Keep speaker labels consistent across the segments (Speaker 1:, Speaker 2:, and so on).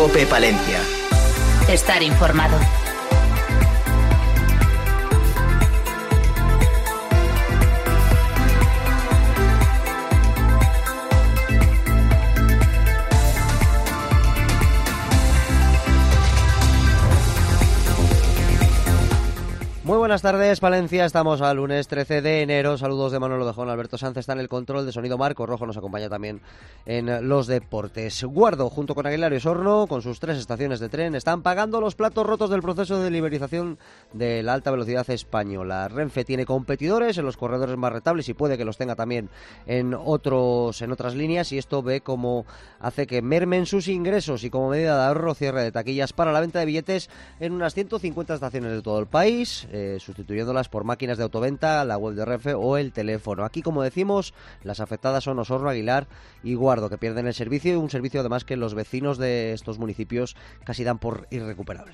Speaker 1: COPE Palencia.
Speaker 2: Estar informado.
Speaker 3: Muy buenas tardes, Palencia. Estamos al lunes 13 de enero. Saludos de Manolo Dejón. Alberto Sanz está en el control de sonido. Marco Rojo nos acompaña también en los deportes. Guardo, junto con Aguilar y Osorno, con sus 3 estaciones de tren, están pagando los platos rotos del proceso de liberalización de la alta velocidad española. Renfe tiene competidores en los corredores más rentables y puede que los tenga también en otras líneas, y esto ve cómo hace que mermen sus ingresos y, como medida de ahorro, cierre de taquillas para la venta de billetes en unas 150 estaciones de todo el país, sustituyéndolas por máquinas de autoventa, la web de Renfe o el teléfono. Aquí, como decimos, las afectadas son Osorno, Aguilar y Guardo, que pierden el servicio, y un servicio además que los vecinos de estos municipios casi dan por irrecuperable.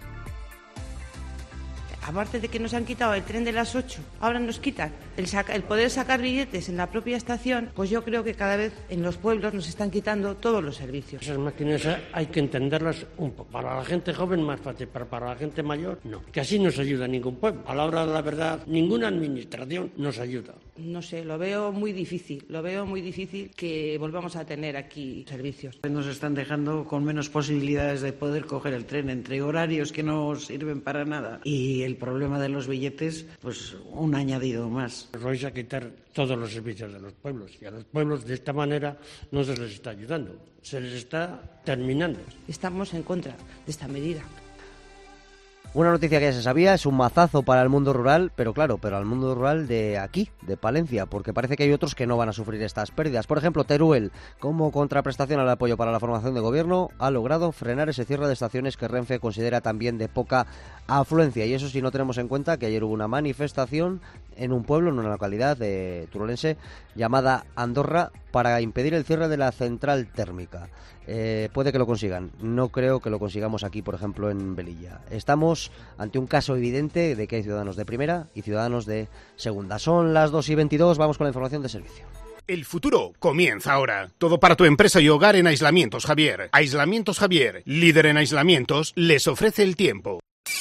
Speaker 4: Aparte de que nos han quitado el tren de las 8, ahora nos quitan el poder sacar billetes en la propia estación, pues yo creo que cada vez en los pueblos nos están quitando todos los servicios.
Speaker 5: Esas máquinas hay que entenderlas un poco. Para la gente joven más fácil, pero para la gente mayor no. Que así no se ayuda a ningún pueblo. A la hora de la verdad, ninguna administración nos ayuda.
Speaker 4: No sé, lo veo muy difícil que volvamos a tener aquí servicios.
Speaker 6: Nos están dejando con menos posibilidades de poder coger el tren, entre horarios que no sirven para nada y el problema de los billetes, pues un añadido más.
Speaker 5: Vais a quitar todos los servicios de los pueblos, y a los pueblos de esta manera no se les está ayudando, se les está terminando.
Speaker 4: Estamos en contra de esta medida.
Speaker 3: Una noticia que ya se sabía, es un mazazo para el mundo rural, pero al mundo rural de aquí, de Palencia, porque parece que hay otros que no van a sufrir estas pérdidas. Por ejemplo, Teruel, como contraprestación al apoyo para la formación de gobierno, ha logrado frenar ese cierre de estaciones que Renfe considera también de poca afluencia. Y eso si no tenemos en cuenta que ayer hubo una manifestación en un pueblo, en una localidad de turolense llamada Andorra, para impedir el cierre de la central térmica. Puede que lo consigan. No creo que lo consigamos aquí, por ejemplo, en Velilla. Estamos ante un caso evidente de que hay ciudadanos de primera y ciudadanos de segunda. Son las 2:22, vamos con la información de servicio.
Speaker 7: El futuro comienza ahora. Todo para tu empresa y hogar en Aislamientos Javier. Aislamientos Javier, líder en aislamientos, les ofrece el tiempo.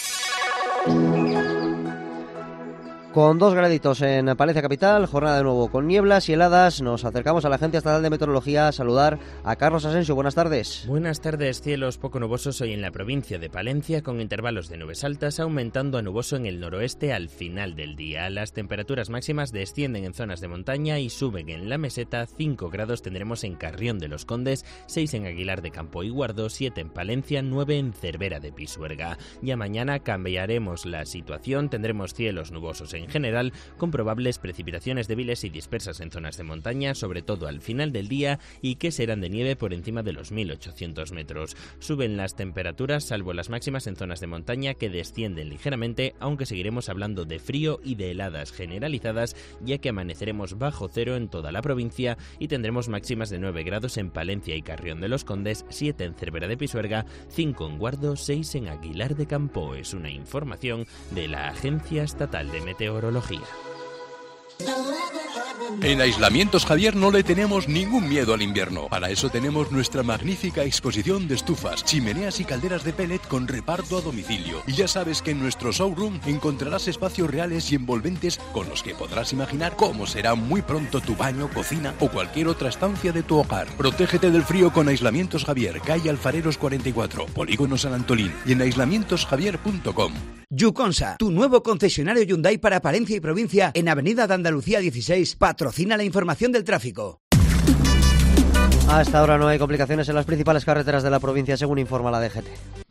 Speaker 3: Con 2 graditos en Palencia capital, jornada de nuevo con nieblas y heladas. Nos acercamos a la Agencia Estatal de Meteorología a saludar a Carlos Asensio. Buenas tardes.
Speaker 8: Buenas tardes. Cielos poco nubosos hoy en la provincia de Palencia, con intervalos de nubes altas, aumentando a nuboso en el noroeste al final del día. Las temperaturas máximas descienden en zonas de montaña y suben en la meseta. 5 grados tendremos en Carrión de los Condes, 6 en Aguilar de Campo y Guardo, 7 en Palencia, 9 en Cervera de Pisuerga. Ya mañana cambiaremos la situación, tendremos cielos nubosos en general, con probables precipitaciones débiles y dispersas en zonas de montaña, sobre todo al final del día, y que serán de nieve por encima de los 1.800 metros. Suben las temperaturas, salvo las máximas en zonas de montaña, que descienden ligeramente, aunque seguiremos hablando de frío y de heladas generalizadas, ya que amaneceremos bajo cero en toda la provincia y tendremos máximas de 9 grados en Palencia y Carrión de los Condes, 7 en Cervera de Pisuerga, 5 en Guardo, 6 en Aguilar de Campo. Es una información de la Agencia Estatal de Meteorología.
Speaker 9: En Aislamientos Javier no le tenemos ningún miedo al invierno. Para eso tenemos nuestra magnífica exposición de estufas, chimeneas y calderas de pellet con reparto a domicilio. Y ya sabes que en nuestro showroom encontrarás espacios reales y envolventes con los que podrás imaginar cómo será muy pronto tu baño, cocina o cualquier otra estancia de tu hogar. Protégete del frío con Aislamientos Javier, calle Alfareros 44, Polígono San Antolín, y en aislamientosjavier.com.
Speaker 10: Yuconsa, tu nuevo concesionario Hyundai para Palencia y provincia en Avenida de Andalucía 16, patrocina la información del tráfico.
Speaker 3: Hasta ahora no hay complicaciones en las principales carreteras de la provincia, según informa la DGT.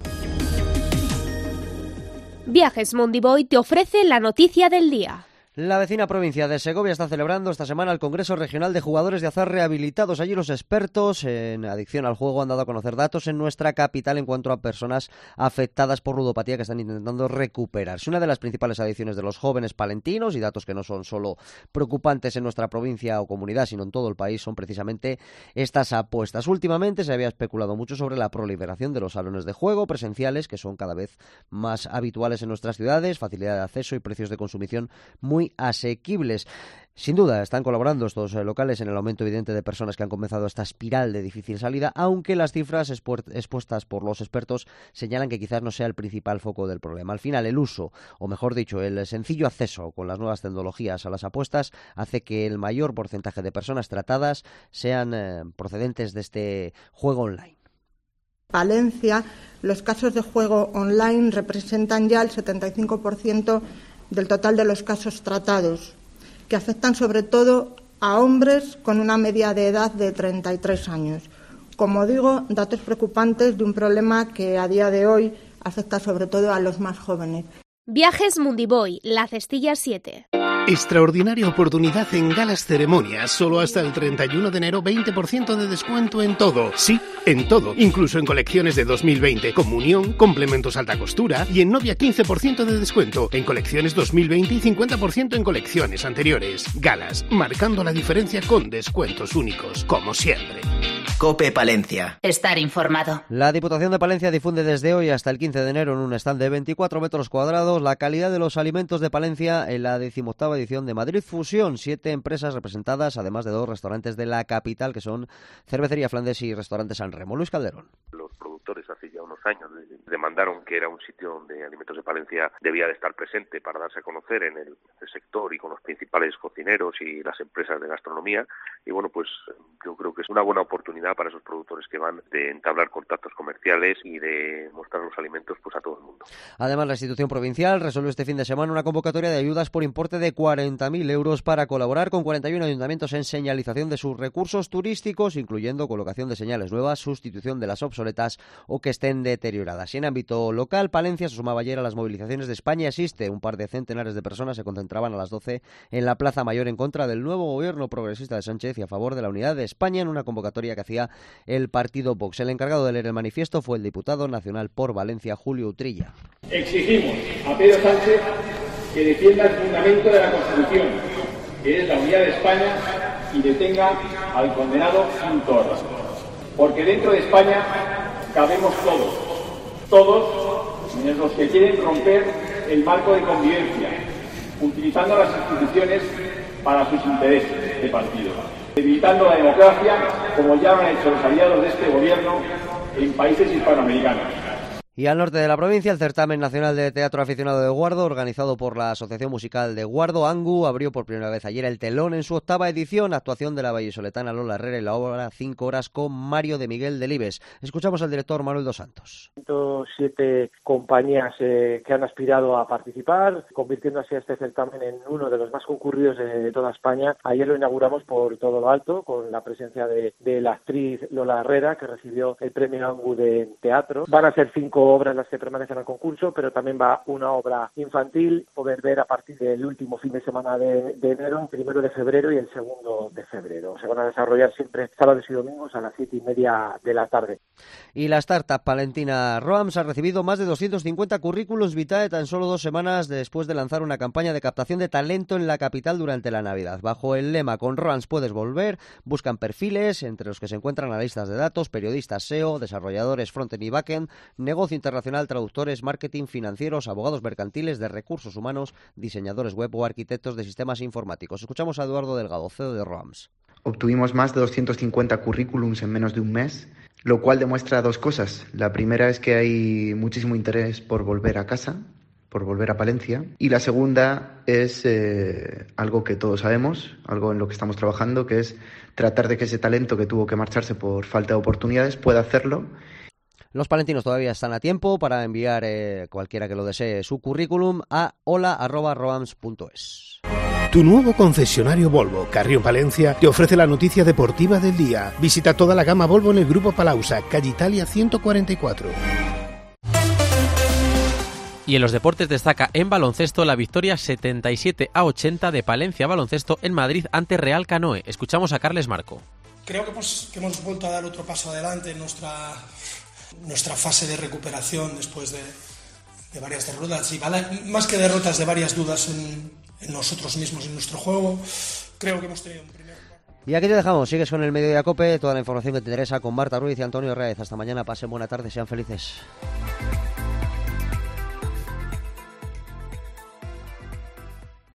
Speaker 11: Viajes Mondiboy te ofrece la noticia del día.
Speaker 3: La vecina provincia de Segovia está celebrando esta semana el Congreso Regional de Jugadores de Azar Rehabilitados. Allí los expertos en adicción al juego han dado a conocer datos en nuestra capital en cuanto a personas afectadas por ludopatía que están intentando recuperarse. Una de las principales adicciones de los jóvenes palentinos, y datos que no son solo preocupantes en nuestra provincia o comunidad, sino en todo el país, son precisamente estas apuestas. Últimamente se había especulado mucho sobre la proliferación de los salones de juego presenciales, que son cada vez más habituales en nuestras ciudades, facilidad de acceso y precios de consumición muy muy asequibles. Sin duda, están colaborando estos locales en el aumento evidente de personas que han comenzado esta espiral de difícil salida, aunque las cifras expuestas por los expertos señalan que quizás no sea el principal foco del problema. Al final, el uso, o mejor dicho, el sencillo acceso con las nuevas tecnologías a las apuestas hace que el mayor porcentaje de personas tratadas sean procedentes de este juego online.
Speaker 1: Palencia, los casos de juego online representan ya el 75% del total de los casos tratados, que afectan sobre todo a hombres con una media de edad de 33 años. Como digo, datos preocupantes de un problema que a día de hoy afecta sobre todo a los más jóvenes.
Speaker 11: Viajes Mundiboy, La Cestilla 7.
Speaker 7: Extraordinaria oportunidad en Galas Ceremonias. Solo hasta el 31 de enero 20% de descuento en todo. Sí, en todo. Incluso en colecciones de 2020. Comunión, complementos alta costura y en novia 15% de descuento. En colecciones 2020 y 50% en colecciones anteriores. Galas, marcando la diferencia con descuentos únicos, como siempre.
Speaker 2: COPE Palencia. Estar informado.
Speaker 3: La Diputación de Palencia difunde desde hoy hasta el 15 de enero en un stand de 24 metros cuadrados la calidad de los alimentos de Palencia en la 18ª edición de Madrid Fusión. 7 empresas representadas, además de 2 restaurantes de la capital, que son Cervecería Flandes y Restaurante San Remo. Luis Calderón.
Speaker 12: Los productores hace ya unos años demandaron que era un sitio donde Alimentos de Palencia debía de estar presente para darse a conocer en el sector y con los principales cocineros y las empresas de gastronomía. Y bueno, pues yo creo que es una buena oportunidad para esos productores que van de entablar contactos comerciales y de mostrar los alimentos pues a todo el mundo.
Speaker 3: Además, la institución provincial resolvió este fin de semana una convocatoria de ayudas por importe de 40.000 euros para colaborar con 41 ayuntamientos en señalización de sus recursos turísticos, incluyendo colocación de señales nuevas, sustitución de las obsoletas o que estén deterioradas. Y en ámbito local, Palencia se sumaba ayer a las movilizaciones de España Existe. Un par de centenares de personas se concentraban a las 12 en la Plaza Mayor en contra del nuevo gobierno progresista de Sánchez y a favor de la unidad de España en una convocatoria que hacía el partido Vox. El encargado de leer el manifiesto fue el diputado nacional por Valencia, Julio Utrilla.
Speaker 13: Exigimos a Pedro Sánchez que defienda el fundamento de la Constitución, que es la unidad de España, y detenga al condenado Torra. Porque dentro de España cabemos todos menos los que quieren romper el marco de convivencia, utilizando las instituciones para sus intereses de partido, debilitando la democracia, como ya lo han hecho los aliados de este gobierno en países hispanoamericanos.
Speaker 3: Y al norte de la provincia, el certamen nacional de teatro aficionado de Guardo, organizado por la Asociación Musical de Guardo, ANGU, abrió por primera vez ayer el telón en su 8ª edición, actuación de la vallisoletana Lola Herrera y la obra 5 horas con Mario de Miguel Delibes. Escuchamos al director Manuel dos Santos.
Speaker 14: 107 compañías que han aspirado a participar, convirtiendo así a este certamen en uno de los más concurridos de toda España. Ayer lo inauguramos por todo lo alto, con la presencia de la actriz Lola Herrera, que recibió el premio ANGU de teatro. Van a ser 5 obras las que permanecen al concurso, pero también va una obra infantil, poder ver a partir del último fin de semana de enero, el 1 de febrero y el 2 de febrero. Se van a desarrollar siempre sábados y domingos a las 7:30 de la tarde.
Speaker 3: Y la startup palentina Roams ha recibido más de 250 currículos vitae tan solo 2 semanas después de lanzar una campaña de captación de talento en la capital durante la Navidad. Bajo el lema "Con Roams puedes volver", buscan perfiles entre los que se encuentran analistas de datos, periodistas SEO, desarrolladores frontend y backend, negocio internacional, traductores, marketing, financieros, abogados mercantiles, de recursos humanos, diseñadores web o arquitectos de sistemas informáticos. Escuchamos a Eduardo Delgado, CEO de Roams.
Speaker 15: Obtuvimos más de 250 currículums en menos de un mes, lo cual demuestra 2 cosas. La primera es que hay muchísimo interés por volver a casa, por volver a Palencia. Y la segunda es algo que todos sabemos, algo en lo que estamos trabajando, que es tratar de que ese talento que tuvo que marcharse por falta de oportunidades pueda hacerlo.
Speaker 3: Los palentinos todavía están a tiempo para enviar cualquiera que lo desee su currículum a hola@roams.es.
Speaker 7: Tu nuevo concesionario Volvo, Carrión Palencia, te ofrece la noticia deportiva del día. Visita toda la gama Volvo en el Grupo Palausa, calle Italia 144.
Speaker 16: Y en los deportes destaca en baloncesto la victoria 77-80 de Palencia Baloncesto en Madrid ante Real Canoe. Escuchamos a Carles Marco.
Speaker 17: Creo que hemos vuelto a dar otro paso adelante en nuestra fase de recuperación después de varias derrotas, y más que derrotas, de varias dudas en nosotros mismos, en nuestro juego. Creo que hemos tenido un primer...
Speaker 3: Y aquí te dejamos, sigues con el Mediodía Cope, toda la información que te interesa con Marta Ruiz y Antonio Reyes. Hasta mañana, pasen buena tarde, sean felices.